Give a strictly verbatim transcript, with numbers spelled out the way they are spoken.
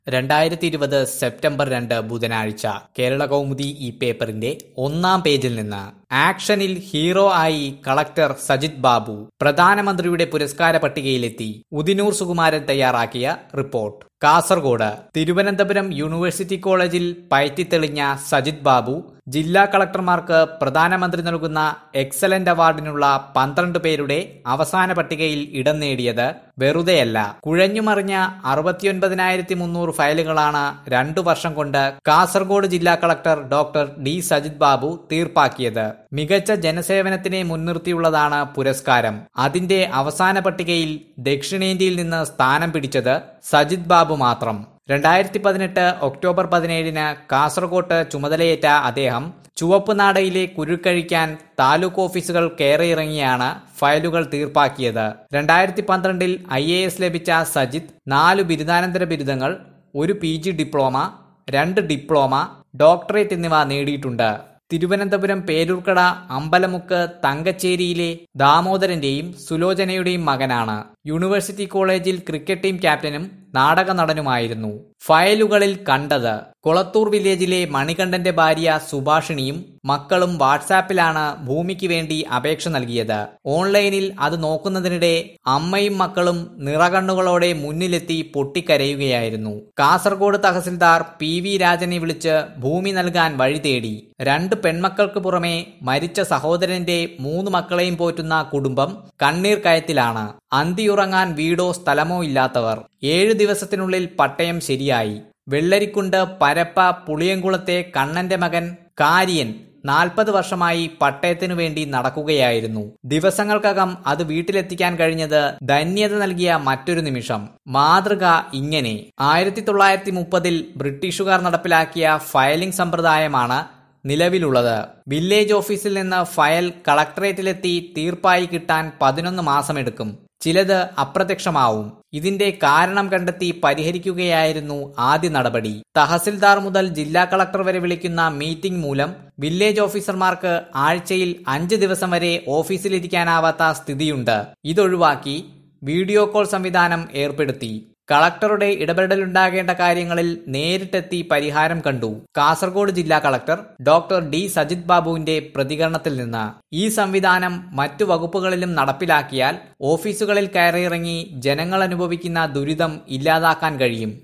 രണ്ടായിരത്തി ഇരുപത് സെപ്റ്റംബർ രണ്ട് ബുധനാഴ്ച കേരള കൗമുദി ഈ പേപ്പറിന്റെ ഒന്നാം പേജിൽ നിന്ന് ആക്ഷനിൽ ഹീറോ ആയി കളക്ടർ സജിത് ബാബു പ്രധാനമന്ത്രിയുടെ പുരസ്കാര പട്ടികയിലെത്തി. ഉദിനൂർ സുകുമാരൻ തയ്യാറാക്കിയ റിപ്പോർട്ട്. കാസർഗോഡ് തിരുവനന്തപുരം യൂണിവേഴ്സിറ്റി കോളേജിൽ പയറ്റിത്തെളിഞ്ഞ സജിത് ബാബു ജില്ലാ കളക്ടർമാർക്ക് പ്രധാനമന്ത്രി നൽകുന്ന എക്സലന്റ് അവാർഡിനുള്ള പന്ത്രണ്ട് പേരുടെ അവസാന പട്ടികയിൽ ഇടം നേടിയത് വെറുതെയല്ല. കുഴഞ്ഞുമറിഞ്ഞ അറുപത്തിയൊൻപതിനായിരത്തി മുന്നൂറ് ഫയലുകളാണ് രണ്ടു വർഷം കൊണ്ട് കാസർഗോഡ് ജില്ലാ collector doctor D Sajith Babu തീർപ്പാക്കിയത്. മികച്ച ജനസേവനത്തിനെ മുൻനിർത്തിയുള്ളതാണ് പുരസ്കാരം. അതിന്റെ അവസാന പട്ടികയിൽ ദക്ഷിണേന്ത്യയിൽ നിന്ന് സ്ഥാനം പിടിച്ചത് സജിത് ബാബു മാത്രം. രണ്ടായിരത്തി പതിനെട്ട് ഒക്ടോബർ പതിനേഴിന് കാസർകോട്ട് ചുമതലയേറ്റ അദ്ദേഹം ചുവപ്പുനാടയിലെ കുരുക്കഴിക്കാൻ താലൂക്ക് ഓഫീസുകൾ കയറിയിറങ്ങിയാണ് ഫയലുകൾ തീർപ്പാക്കിയത്. രണ്ടായിരത്തി പന്ത്രണ്ടിൽ ഐ എ എസ് ലഭിച്ച സജിത് നാലു ബിരുദാനന്തര ബിരുദങ്ങൾ, ഒരു പി ജി ഡിപ്ലോമ, രണ്ട് ഡിപ്ലോമ, ഡോക്ടറേറ്റ് എന്നിവ നേടിയിട്ടുണ്ട്. തിരുവനന്തപുരം പേരൂർക്കട അമ്പലമുക്ക് തങ്കച്ചേരിയിലെ ദാമോദരന്റെയും സുലോചനയുടെയും മകനാണ്. യൂണിവേഴ്സിറ്റി കോളേജിൽ ക്രിക്കറ്റ് ടീം ക്യാപ്റ്റനും നാടക നടനുമായിരുന്നു. ഫയലുകളിൽ കണ്ടത് കൊളത്തൂർ വില്ലേജിലെ മണികണ്ഠന്റെ ഭാര്യ സുഭാഷിണിയും മക്കളും വാട്സാപ്പിലാണ് ഭൂമിക്ക് വേണ്ടി അപേക്ഷ നൽകിയത്. ഓൺലൈനിൽ അത് നോക്കുന്നതിനിടെ അമ്മയും മക്കളും നിറകണ്ണുകളോടെ മുന്നിലെത്തി പൊട്ടിക്കരയുകയായിരുന്നു. കാസർഗോഡ് തഹസിൽദാർ പി വി രാജനെ വിളിച്ച് ഭൂമി നൽകാൻ വഴി തേടി. രണ്ട് പെൺമക്കൾക്ക് പുറമെ മരിച്ച സഹോദരന്റെ മൂന്ന് മക്കളെയും പോറ്റുന്ന കുടുംബം കണ്ണീർ കയത്തിലാണ്. അന്തിയുറങ്ങാൻ വീടോ സ്ഥലമോ ഇല്ലാത്തവർ. ഏഴു ദിവസത്തിനുള്ളിൽ പട്ടയം ശരിയായി. വെള്ളരിക്കുണ്ട് പരപ്പ പുളിയംകുളത്തെ കണ്ണന്റെ മകൻ കാര്യൻ നാൽപ്പത് വർഷമായി പട്ടയത്തിനു വേണ്ടി നടക്കുകയായിരുന്നു. ദിവസങ്ങൾക്കകം അത് വീട്ടിലെത്തിക്കാൻ കഴിഞ്ഞത് ധന്യത നൽകിയ മറ്റൊരു നിമിഷം. മാതൃക ഇങ്ങനെ. ആയിരത്തി തൊള്ളായിരത്തി മുപ്പതിൽ ബ്രിട്ടീഷുകാർ നടപ്പിലാക്കിയ ഫയലിംഗ് സമ്പ്രദായമാണ് നിലവിലുള്ളത്. വില്ലേജ് ഓഫീസിൽ നിന്ന് ഫയൽ കളക്ടറേറ്റിലെത്തി തീർപ്പായി കിട്ടാൻ പതിനൊന്ന് മാസമെടുക്കും. ചിലത് അപ്രത്യക്ഷമാവും. ഇതിന്റെ കാരണം കണ്ടെത്തി പരിഹരിക്കുകയായിരുന്നു ആദ്യ നടപടി. തഹസിൽദാർ മുതൽ ജില്ലാ കളക്ടർ വരെ വിളിക്കുന്ന മീറ്റിംഗ് മൂലം വില്ലേജ് ഓഫീസർമാർക്ക് ആഴ്ചയിൽ അഞ്ച് ദിവസം വരെ ഓഫീസിലിരിക്കാനാവാത്ത സ്ഥിതിയുണ്ട്. ഇതൊഴിവാക്കി വീഡിയോ കോൾ സംവിധാനം ഏർപ്പെടുത്തി. കളക്ടറുടെ ഇടപെടലുണ്ടാകേണ്ട കാര്യങ്ങളിൽ നേരിട്ടെത്തി പരിഹാരം കണ്ടു. കാസർഗോഡ് ജില്ലാ കളക്ടർ ഡോക്ടർ ഡി സജിത് ബാബുവിന്റെ പ്രതികരണത്തിൽ നിന്ന്. ഈ സംവിധാനം മറ്റു വകുപ്പുകളിലും നടപ്പിലാക്കിയാൽ ഓഫീസുകളിൽ കയറിയിറങ്ങി ജനങ്ങൾ അനുഭവിക്കുന്ന ദുരിതം ഇല്ലാതാക്കാൻ കഴിയും.